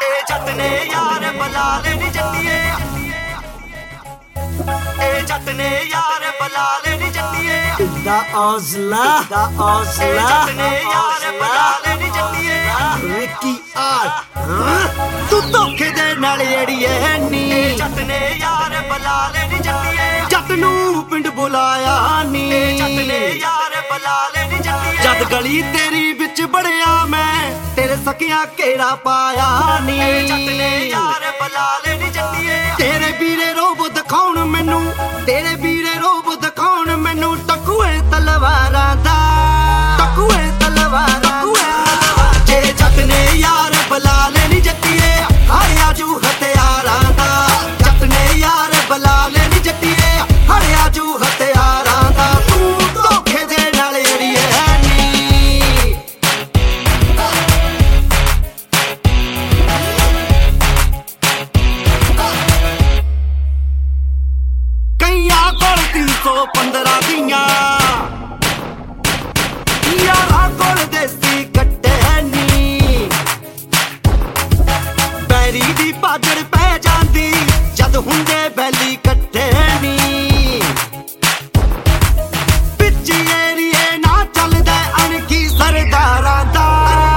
जट ने यार बला लेनी जट्टिए जट ने यार बला लेनी जट्टिए जट ने यार बला लेनी जट्टिए विकी आर तू धोखे दे नाल अड़िए नी जट ने यार बला लेनी जट्टिए जट नू पिंड बुलाया नी जट ने यार बला लेनी जट्टिए जद गली तेरी बिच बड़िया मैं तेरे सकिया घेरा पाया नी जट ने यार बला लेनी जट्टिए तेरे वीरे रोब दिखाउण मैनू तेरे वीरे रोब दिखाउण मैनू टकुए तलवारां दा टकुए तलवारां जे जट ने यार बला लेनी जट्टिए हारिया जू हथियारां दा जट ने यार बला लेनी जट्टिए हारिया जू हथियारां दा तू धोखे दे नाल अड़िए नी कईयां कोल 315 दियां यारां कोल देसी कट्टे नी बैरी दी पाजड़ पै जांदी जद हुंदे बैली कट्टे नी पिच एरिए ना चलदा अणखी सरदारां दा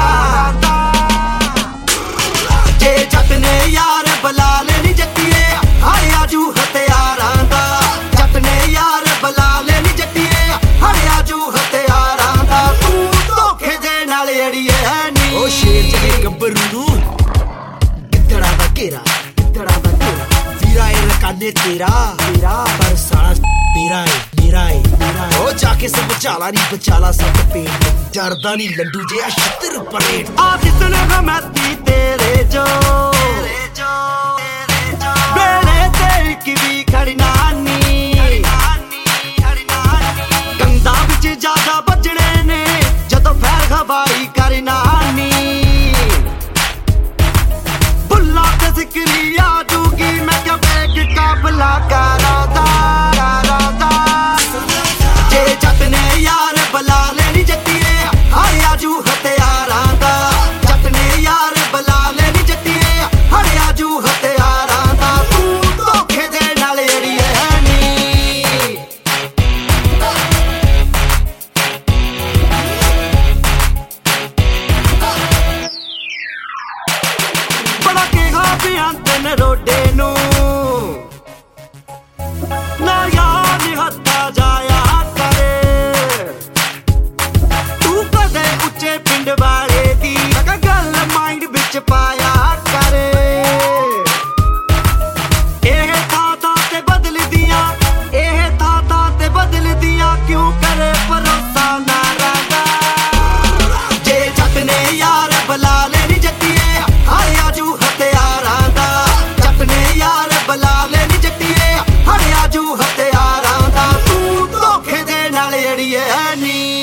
जे जट ने यार बला लेनी जट्टिए हारिया जू हथियारां दा जट ने यार बला लेनी जट्टिए हारिया जू हथियारां दा तू धोखे दे नाल अड़िए नी ओ शेर जगे गब्बरू नू गिद्धड़ा दा घेरा वीरा ए रकाने तेरा पर साला मेरा है ओ जाके सब बचाला नी बचाला सब पेट डरदा नी लड्डू जिहा छित्तर परेड आ जिसने गमती तेरे जो बेड़े ते इक भी खड़ना नी गंदा बिच ज्यादा बजने ने जदों फैर खबाई करना नी बुल्ला ते सिकरी आजूगी मैं क्या बैग काबला करादा जे जट ने यार बला लेनी जट्टिए हारिया जू हथियारां दा जट ने यार बला लेनी जट्टिए हारिया जू हथियारां दा तू धोखे दे नाल अड़िए नी बड़ा केहा पियांदे ने रोडे नू ना यार हत्था जाया करे तू कदे उच्चे पिंड वाले दी गल माइंड बिच पाया करे एह था ते बदल दिया एह था ते बदल दिया क्यों करे भरोसा ना रागा जे जट ने यार बला लेनी जट्टिए हारिया जू हथियारां दा जट ने यार बला लेनी जट्टिए हारिया जू हथियारां दा तू धोखे दे नाल अड़िए नी